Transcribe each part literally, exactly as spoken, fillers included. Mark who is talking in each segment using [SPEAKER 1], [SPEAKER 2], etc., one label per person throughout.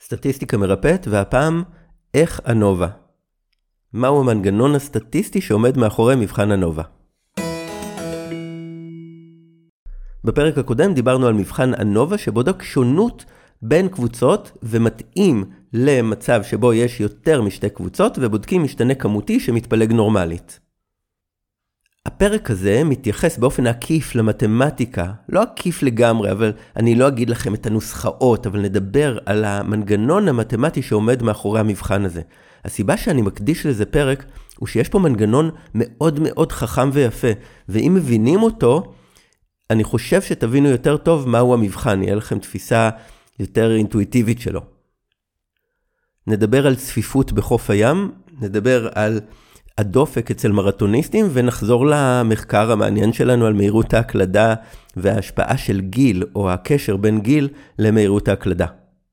[SPEAKER 1] סטטיסטיקה מרפאת, והפעם איך אנובה. מהו המנגנון הסטטיסטי שעומד מאחורי מבחן אנובה? בפרק הקודם דיברנו על מבחן אנובה שבודק שונות בין קבוצות ומתאים למצב שבו יש יותר משתי קבוצות ובודקים משתנה כמותי שמתפלג נורמלית. הפרק הזה מתייחס באופן עקיף למתמטיקה, לא עקיף לגמרי, אבל אני לא אגיד לכם את הנוסחאות, אבל נדבר על המנגנון המתמטי שעומד מאחורי המבחן הזה. הסיבה שאני מקדיש לזה פרק הוא שיש פה מנגנון מאוד מאוד חכם ויפה, ואם מבינים אותו, אני חושב שתבינו יותר טוב מהו המבחן, יהיה לכם תפיסה יותר אינטואיטיבית שלו. נדבר על צפיפות בחוף הים, נדבר על הדופק אצל מרתוניסטים, ונחזור למחקר המעניין שלנו על מהירות ההקלדה וההשפעה של גיל, או הקשר בין גיל למהירות ההקלדה.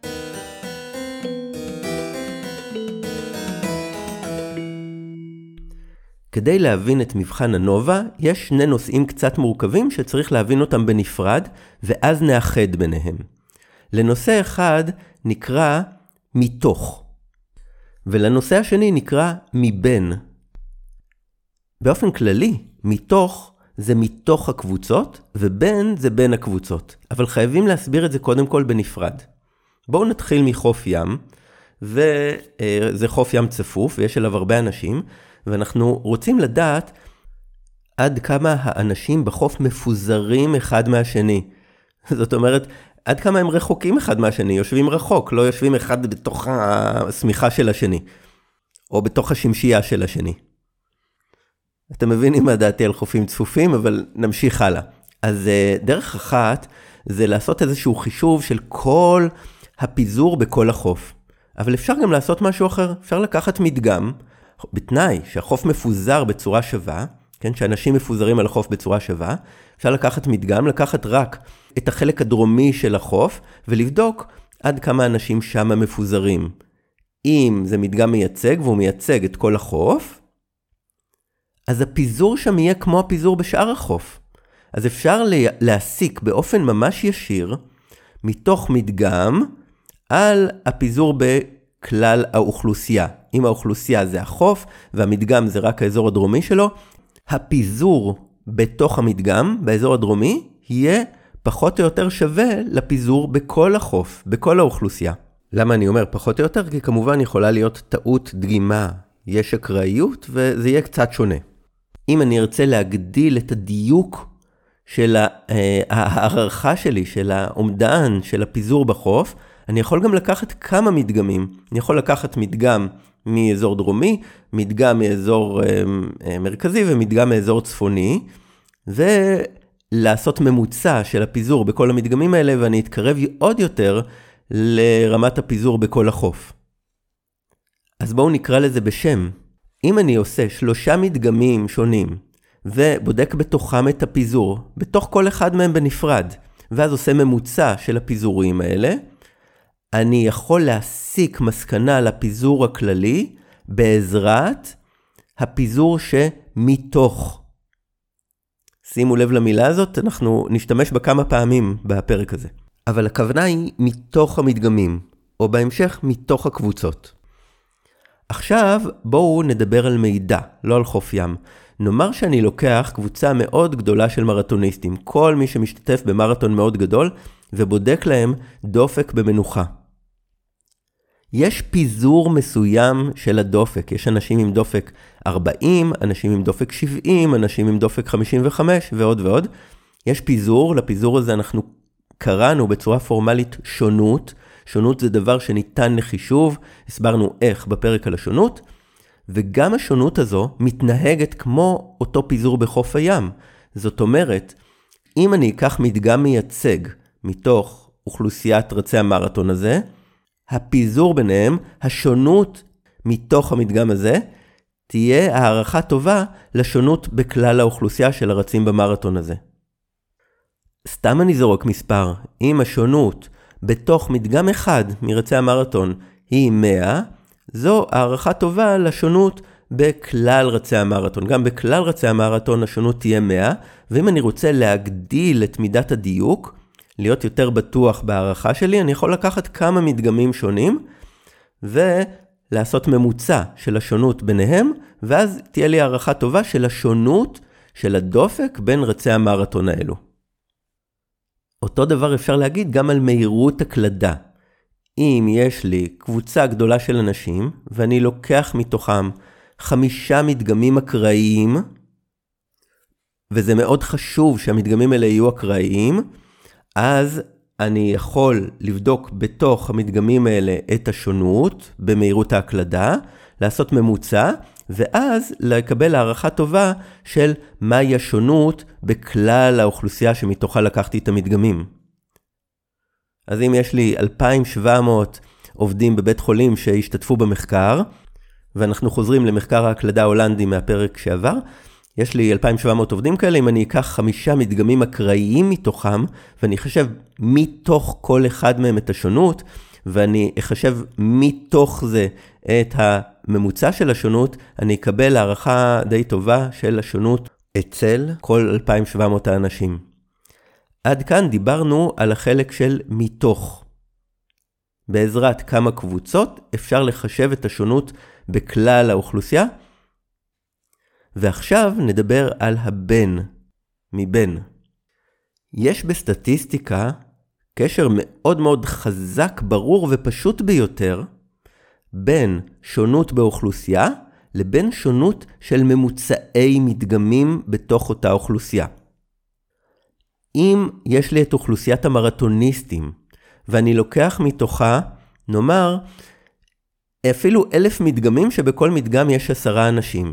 [SPEAKER 1] כדי להבין את מבחן אנובה, יש שני נושאים קצת מורכבים שצריך להבין אותם בנפרד, ואז נאחד ביניהם. לנושא אחד נקרא מתוך, ולנושא השני נקרא מבין. באופן כללי, מתוך זה מתוך הקבוצות, ובין זה בין הקבוצות. אבל חייבים להסביר את זה קודם כל בנפרד. בואו נתחיל מחוף ים, וזה חוף ים צפוף, ויש אליו הרבה אנשים, ואנחנו רוצים לדעת עד כמה האנשים בחוף מפוזרים אחד מהשני. זאת אומרת, עד כמה הם רחוקים אחד מהשני, יושבים רחוק, לא יושבים אחד בתוך הסמיכה של השני, או בתוך השמשייה של השני. אתם מבינים מה דעתי על חופים צפופים, אבל נמשיך הלאה. אז דרך אחת זה לעשות איזשהו חישוב של כל הפיזור בכל החוף. אבל אפשר גם לעשות משהו אחר, אפשר לקחת מדגם, בתנאי שהחוף מפוזר בצורה שווה, כן, שאנשים מפוזרים על החוף בצורה שווה, אפשר לקחת מדגם, לקחת רק את החלק הדרומי של החוף, ולבדוק עד כמה אנשים שם מפוזרים. אם זה מדגם מייצג, והוא מייצג את כל החוף, אז הפיזור שם יהיה כמו הפיזור בשאר החוף. אז אפשר להסיק באופן ממש ישיר, מתוך מדגם, על הפיזור בכלל האוכלוסייה. אם האוכלוסייה זה החוף, והמדגם זה רק האזור הדרומי שלו, הפיזור בתוך המדגם, באזור הדרומי, יהיה פחות או יותר שווה לפיזור בכל החוף, בכל האוכלוסייה. למה אני אומר פחות או יותר? כי כמובן יכולה להיות טעות דגימה, יש אקראיות, וזה יהיה קצת שונה. אם אני ארצה להגדיל את הדיוק של הערכה שלי, של העומדן, של הפיזור בחוף, אני יכול גם לקחת כמה מדגמים. אני יכול לקחת מדגם מאזור דרומי, מדגם מאזור מרכזי ומדגם מאזור צפוני, ולעשות ממוצע של הפיזור בכל המדגמים האלה, ואני אתקרב עוד יותר לרמת הפיזור בכל החוף. אז בואו נקרא לזה בשם. אם אני עושה שלושה מדגמים שונים, ובודק בתוכם את הפיזור, בתוך כל אחד מהם בנפרד, ואז עושה ממוצע של הפיזורים האלה, אני יכול להסיק מסקנה לפיזור הכללי, בעזרת הפיזור שמתוך. שימו לב למילה הזאת, אנחנו נשתמש בה כמה פעמים בפרק הזה. אבל הכוונה היא מתוך המדגמים, או בהמשך מתוך הקבוצות. עכשיו בואו נדבר על מידע, לא על חוף ים. נאמר שאני לוקח קבוצה מאוד גדולה של מרתוניסטים, כל מי שמשתתף במרתון מאוד גדול, ובודק להם דופק במנוחה. יש פיזור מסוים של הדופק, יש אנשים עם דופק ארבעים, אנשים עם דופק שבעים, אנשים עם דופק חמישים וחמש ועוד ועוד. יש פיזור, לפיזור הזה אנחנו קראנו בצורה פורמלית שונות, שונות זה דבר שניתן לחישוב, הסברנו איך בפרק על השונות, וגם השונות הזו מתנהגת כמו אותו פיזור בחוף הים. זאת אומרת, אם אני אקח מדגם מייצג מתוך אוכלוסיית רצי המרתון הזה, הפיזור ביניהם, השונות מתוך המדגם הזה, תהיה הערכה טובה לשונות בכלל האוכלוסייה של הרצים במרתון הזה. סתם אני זורק מספר, אם השונות בתוך מדגם אחד מרצי המרתון היא מאה, זו הערכה טובה לשונות בכלל רצי המרתון. גם בכלל רצי המרתון השונות תהיה מאה, ואם אני רוצה להגדיל את מידת הדיוק, להיות יותר בטוח בהערכה שלי, אני יכול לקחת כמה מדגמים שונים, ולעשות ממוצע של השונות ביניהם, ואז תהיה לי הערכה טובה של השונות של הדופק בין רצי המרתון האלו. אותו דבר אפשר להגיד גם על מהירות הקלדה. אם יש לי קבוצה גדולה של אנשים, ואני לוקח מתוכם חמישה מדגמים אקראיים, וזה מאוד חשוב שהמדגמים האלה יהיו אקראיים, אז אני יכול לבדוק בתוך המדגמים האלה את השונות במהירות ההקלדה, לעשות ממוצע, ואז לקבל הערכה טובה של מהי השונות בכלל האוכלוסייה שמתוכה לקחתי את המדגמים. אז אם יש לי אלפיים ושבע מאות עובדים בבית חולים שהשתתפו במחקר, ואנחנו חוזרים למחקר ההקלדה ההולנדי מהפרק שעבר, יש לי אלפיים ושבע מאות עובדים כאלה, אם אני אקח חמישה מדגמים אקראיים מתוכם, ואני אחשב מתוך כל אחד מהם את השונות, ואני אחשב מתוך זה את הממוצע של השונות, אני אקבל הערכה די טובה של השונות אצל כל אלפיים ושבע מאות האנשים. עד כאן דיברנו על החלק של מתוך. בעזרת כמה קבוצות אפשר לחשב את השונות בכלל האוכלוסייה, ועכשיו נדבר על הבן, מבין. יש בסטטיסטיקה קשר מאוד מאוד חזק, ברור ופשוט ביותר, בין שונות באוכלוסייה לבין שונות של ממוצעי מדגמים בתוך אותה אוכלוסייה. אם יש לי את אוכלוסיית המרתוניסטים, ואני לוקח מתוכה, נאמר, אפילו אלף מדגמים שבכל מדגם יש עשרה אנשים.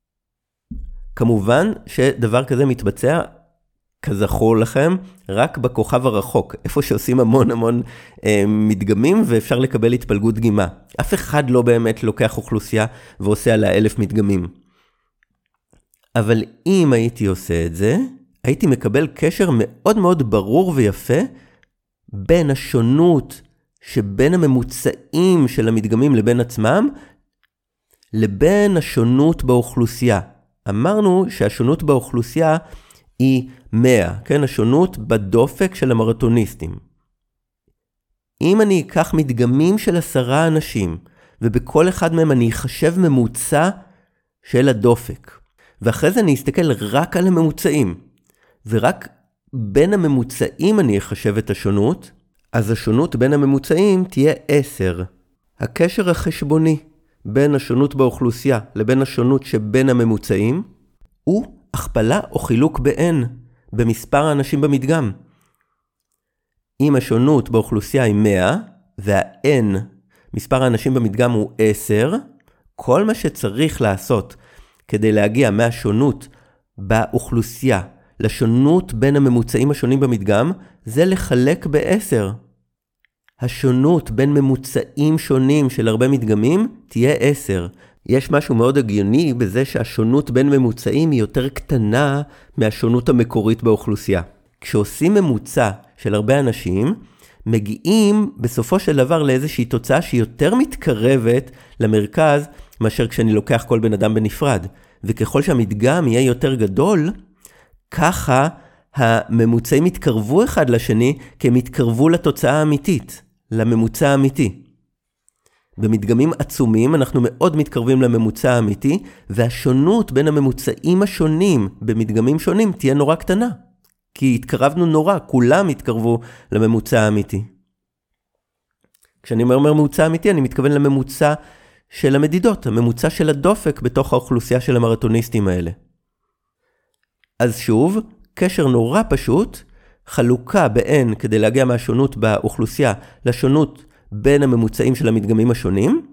[SPEAKER 1] כמובן שדבר כזה מתבצע, כזכור לכם, רק בכוכב הרחוק, איפה שעושים המון המון אה, מדגמים ואפשר לקבל התפלגות דגימה. אף אחד לא באמת לוקח אוכלוסייה ועושה עליה אלף מדגמים. אבל אם הייתי עושה את זה, הייתי מקבל קשר מאוד מאוד ברור ויפה בין השונות שבין הממוצעים של המדגמים לבין עצמם, לבין השונות באוכלוסייה. אמרנו שהשונות באוכלוסייה היא מאה, כן? השונות בדופק של המרתוניסטים. אם אני אקח מדגמים של עשרה אנשים, ובכל אחד מהם אני אחשב ממוצע של הדופק, ואחרי זה אני אסתכל רק על הממוצעים, ורק בין הממוצעים אני אחשב את השונות, אז השונות בין הממוצעים תהיה עשר. הקשר החשבוני בין השונות באוכלוסייה לבין השונות שבין הממוצעים, הוא הכפלה או חילוק ב-N, במספר האנשים במדגם. אם השונות באוכלוסייה היא מאה, וה-N, מספר האנשים במדגם הוא עשר, כל מה שצריך לעשות כדי להגיע מהשונות באוכלוסייה לשונות בין הממוצעים השונים במדגם, זה לחלק ב-עשר. השונות בין ממוצעים שונים של הרבה מדגמים תהיה עשר. יש משהו מאוד הגיוני בזה שהשונות בין ממוצעים היא יותר קטנה מהשונות המקורית באוכלוסייה. כשעושים ממוצע של הרבה אנשים, מגיעים בסופו של דבר לאיזושהי תוצאה שהיא יותר מתקרבת למרכז מאשר כשאני לוקח כל בן אדם בנפרד. וככל שהמדגם יהיה יותר גדול, ככה הממוצעים יתקרבו אחד לשני, כי הם יתקרבו לתוצאה האמיתית, לממוצע האמיתי. במדגמים עצומים אנחנו מאוד מתקרבים לממוצע האמיתי, והשונות בין הממוצעים השונים במדגמים שונים תהיה נורא קטנה. כי התקרבנו נורא, כולם התקרבו לממוצע האמיתי. כשאני אומר ממוצע אמיתי, אני מתכוון לממוצע של המדידות, הממוצע של הדופק בתוך האוכלוסייה של המרתוניסטים האלה. אז שוב, קשר נורא פשוט, חלוקה ב-N כדי להגיע מהשונות באוכלוסייה לשונות בין הממוצעים של המדגמים השונים,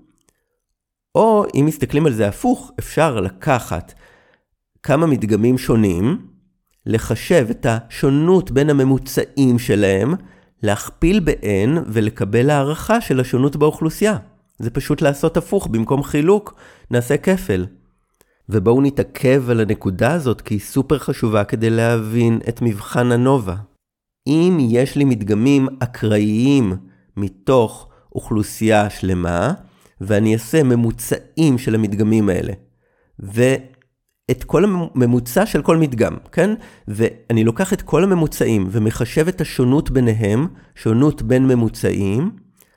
[SPEAKER 1] או אם מסתכלים על זה הפוך, אפשר לקחת כמה מדגמים שונים, לחשב את השונות בין הממוצעים שלהם, להכפיל ב-N ולקבל הערכה של השונות באוכלוסייה. זה פשוט לעשות הפוך, במקום חילוק נעשה כפל. ובואו נתעכב על הנקודה הזאת, כי היא סופר חשובה כדי להבין את מבחן הנובה. אם יש לי מדגמים אקראיים מתוך אוכלוסייה שלמה, ואני אעשה ממוצעים של המדגמים האלה, את כל הממוצע של כל מדגם, כן? ואני לוקח את כל הממוצעים ומחשב את השונות ביניהם, שונות בין ממוצעים,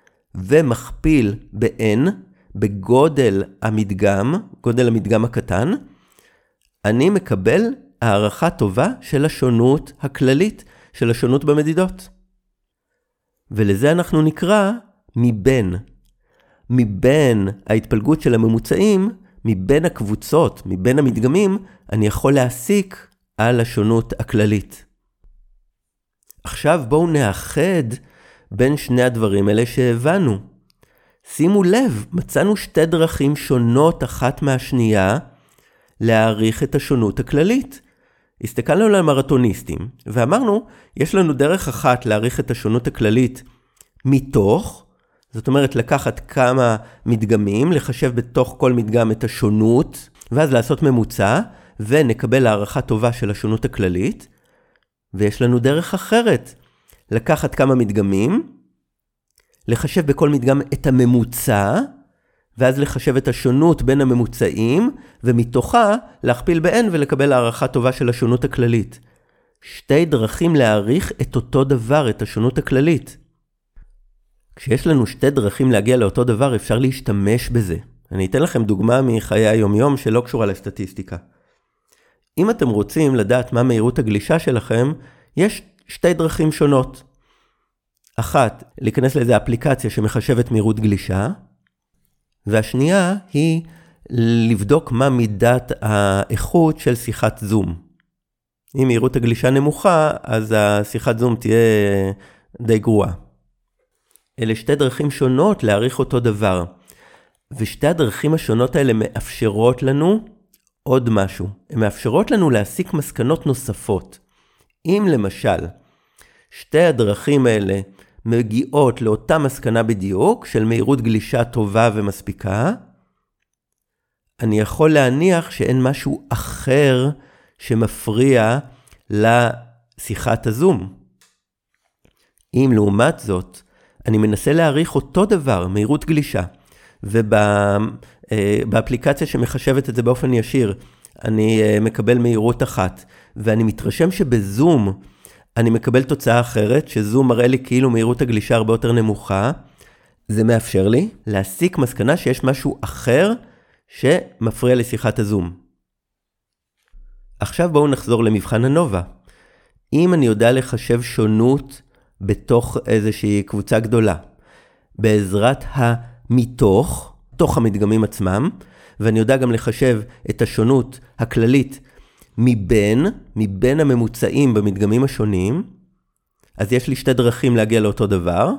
[SPEAKER 1] ומכפיל ב-n, בגודל המדגם, גודל המדגם הקטן, אני מקבל הערכה טובה של השונות הכללית, של השונות במדידות. ולזה אנחנו נקרא מבין. מבין ההתפלגות של הממוצעים, מבין הקבוצות, מבין המדגמים, אני יכול להסיק על השונות הכללית. עכשיו בואו נאחד בין שני הדברים האלה שהבנו. שימו לב, מצאנו שתי דרכים שונות אחת מהשנייה להעריך את השונות הכללית. הסתכלנו על המרתוניסטים ואמרנו, יש לנו דרך אחת להעריך את השונות הכללית מתוך, זאת אומרת לקחת כמה מדגמים, לחשב בתוך כל מדגם את השונות, ואז לעשות ממוצע, ונקבל הערכה טובה של השונות הכללית. ויש לנו דרך אחרת, לקחת כמה מדגמים, לחשב בכל מדגם את הממוצע, ואז לחשב את השונות בין הממוצעים, ומתוכה להכפיל ב-n ולקבל הערכה טובה של השונות הכללית. שתי דרכים להעריך את אותו דבר, את השונות הכללית. כשיש לנו שתי דרכים להגיע לאותו דבר, אפשר להשתמש בזה. אני אתן לכם דוגמה מחיי היום-יום שלא קשורה לסטטיסטיקה. אם אתם רוצים לדעת מה מהירות הגלישה שלכם, יש שתי דרכים שונות. אחת, להיכנס לאיזו אפליקציה שמחשבת מהירות גלישה, והשנייה היא לבדוק מה מידת האיכות של שיחת זום. אם מהירות הגלישה נמוכה, אז השיחת זום תהיה די גרועה. אלה שתי דרכים שונות להעריך אותו דבר. ושתי הדרכים השונות האלה מאפשרות לנו עוד משהו. הן מאפשרות לנו להסיק מסקנות נוספות. אם למשל, שתי הדרכים האלה מגיעות לאותה מסקנה בדיוק, של מהירות גלישה טובה ומספיקה, אני יכול להניח שאין משהו אחר שמפריע לשיחת הזום. אם לעומת זאת, אני מנסה להעריך אותו דבר, מהירות גלישה, ובאפליקציה שמחשבת את זה באופן ישיר, אני מקבל מהירות אחת, ואני מתרשם שבזום אני מקבל תוצאה אחרת, שזום מראה לי כאילו מהירות הגלישה הרבה יותר נמוכה, זה מאפשר לי להסיק מסקנה שיש משהו אחר שמפריע לשיחת הזום. עכשיו בואו נחזור למבחן הנובה. אם אני יודע לחשב שונות בתוך איזושהי קבוצה גדולה, בעזרת המתוך, תוך המדגמים עצמם, ואני יודע גם לחשב את השונות הכללית מבין, מבין הממוצעים במדגמים השונים, אז יש לי שתי דרכים להגיע לאותו דבר,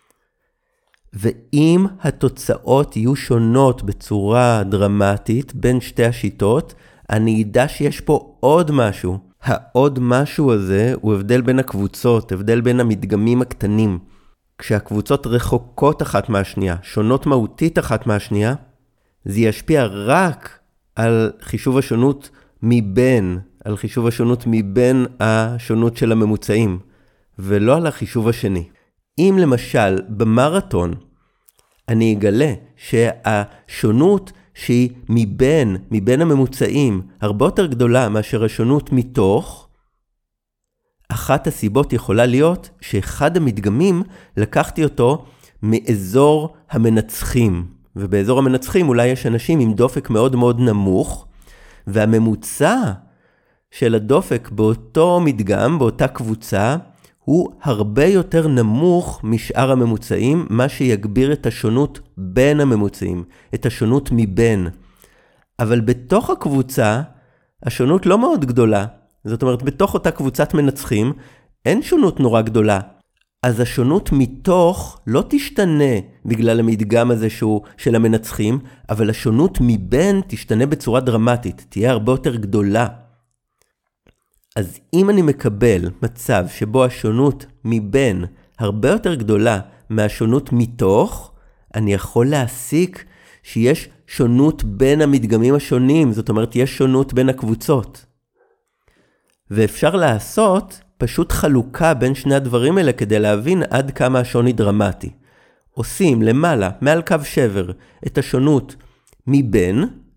[SPEAKER 1] ואם התוצאות יהיו שונות בצורה דרמטית בין שתי השיטות, אני אדע שיש פה עוד משהו. העוד משהו הזה הוא הבדל בין הקבוצות, הבדל בין המדגמים הקטנים. כשהקבוצות רחוקות אחת מהשנייה, שונות מהותית אחת מהשנייה, זה ישפיע רק על חישוב השונות מבין, על חישוב השונות מבין השונות של הממוצעים, ולא על החישוב השני. אם למשל במרתון אני אגלה שהשונות שהיא מבין, מבין הממוצעים, הרבה יותר גדולה מאשר השונות מתוך, אחת הסיבות יכולה להיות שאחד המדגמים לקחתי אותו מאזור המנצחים, ובאזור המנצחים אולי יש אנשים עם דופק מאוד מאוד נמוך, והממוצע של הדופק באותו מדגם, באותה קבוצה, הוא הרבה יותר נמוך משאר הממוצעים, מה שיגביר את השונות בין הממוצעים, את השונות מבין. אבל בתוך הקבוצה, השונות לא מאוד גדולה. זאת אומרת, בתוך אותה קבוצת מנצחים, אין שונות נורא גדולה. אז השונות מתוך לא תשתנה בגלל המדגם הזה שהוא של המנצחים, אבל השונות מבין תשתנה בצורה דרמטית, תהיה הרבה יותר גדולה. אז אם אני מקבל מצב שבו השונות מבין הרבה יותר גדולה מהשונות מתוך, אני יכול להסיק שיש שונות בין המדגמים השונים, זאת אומרת יש שונות בין הקבוצות. ואפשר לעשות פשוט חלוקה בין שני הדברים האלה כדי להבין עד כמה השוני דרמטי. עושים למעלה, מעל קו שבר, את השונות מבין,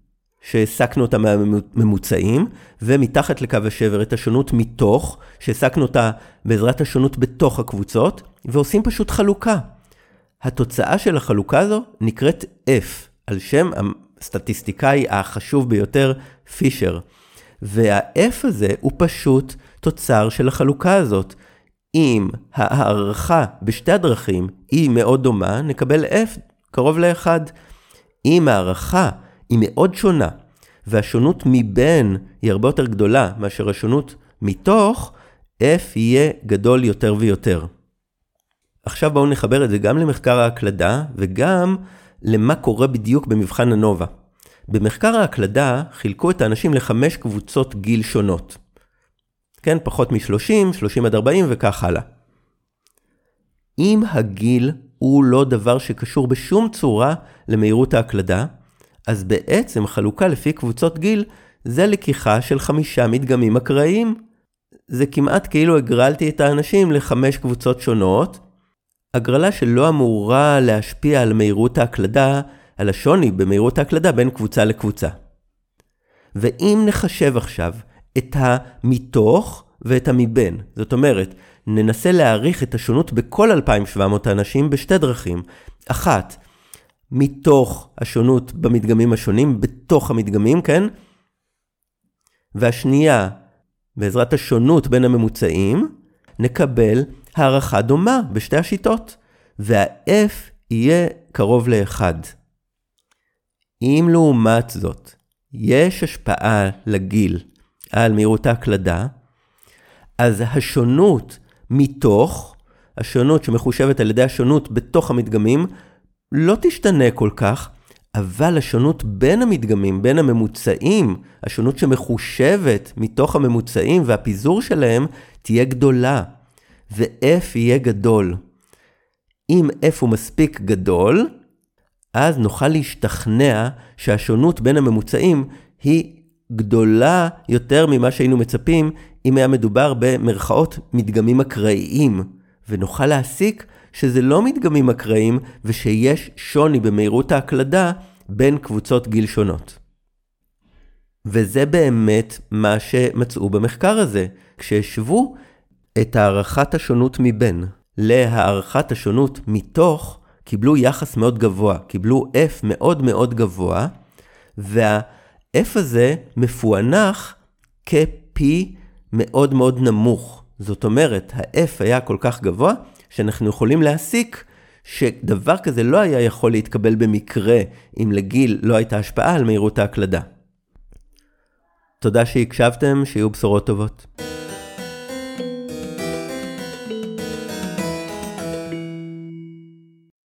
[SPEAKER 1] שהסקנו אותה מהממוצעים, ומתחת לקו השבר את השונות מתוך, שהסקנו אותה בעזרת השונות בתוך הקבוצות, ועושים פשוט חלוקה. התוצאה של החלוקה הזו נקראת F, על שם הסטטיסטיקאי החשוב ביותר, פישר. וה-F הזה הוא פשוט תוצר של החלוקה הזאת. אם הערכה בשתי הדרכים היא מאוד דומה, נקבל F קרוב ל-אחד. אם הערכה היא מאוד שונה, והשונות מבין היא הרבה יותר גדולה מאשר השונות מתוך, F יהיה גדול יותר ויותר. עכשיו בואו נחבר את זה גם למחקר ההקלדה, וגם למה קורה בדיוק במבחן הנובה. במחקר ההקלדה חילקו את האנשים לחמש קבוצות גיל שונות. כן, פחות מ-שלושים, שלושים עד ארבעים וכך הלאה. אם הגיל הוא לא דבר שקשור בשום צורה למהירות ההקלדה, אז בעצם חלוקה לפי קבוצות גיל זה לקיחה של חמישה מדגמים אקראיים. זה כמעט כאילו הגרלתי את האנשים לחמש קבוצות שונות, הגרלה שלא אמורה להשפיע על מהירות ההקלדה, על השוני במהירות ההקלדה בין קבוצה לקבוצה. ואם נחשב עכשיו את המתוך ואת המבין, זאת אומרת, ננסה להעריך את השונות בכל אלפיים ושבע מאות האנשים בשתי דרכים. אחת, מתוך השונות במדגמים השונים, בתוך המדגמים, כן? והשנייה, בעזרת השונות בין הממוצעים, נקבל הערכה דומה בשתי השיטות, וה-F יהיה קרוב לאחד. אם לעומת זאת, יש השפעה לגיל על מהירות ההקלדה, אז השונות מתוך, השונות שמחושבת על ידי השונות בתוך המדגמים, לא תשתנה כל כך, אבל השונות בין המדגמים, בין הממוצעים, השונות שמחושבת מתוך הממוצעים והפיזור שלהם, תהיה גדולה, ו-F יהיה גדול. אם F הוא מספיק גדול, אז נוכל להשתכנע שהשונות בין הממוצעים היא גדולה יותר ממה שהיינו מצפים, אם היה מדובר במרכאות מדגמים אקראיים, ונוכל להסיק שזה לא מדגמים אקראיים, ושיש שוני במהירות ההקלדה בין קבוצות גיל שונות. וזה באמת מה שמצאו במחקר הזה, כשהשוו את הערכת השונות מבין להערכת השונות מתוך, קיבלו יחס מאוד גבוה, קיבלו F מאוד מאוד גבוה, וה-F הזה מפוענח כ-P מאוד מאוד נמוך. זאת אומרת, ה-F היה כל כך גבוה, שאנחנו יכולים להסיק שדבר כזה לא היה יכול להתקבל במקרה, אם לגיל לא הייתה השפעה על מהירות ההקלדה. תודה שהקשבתם, שיהיו בשורות טובות.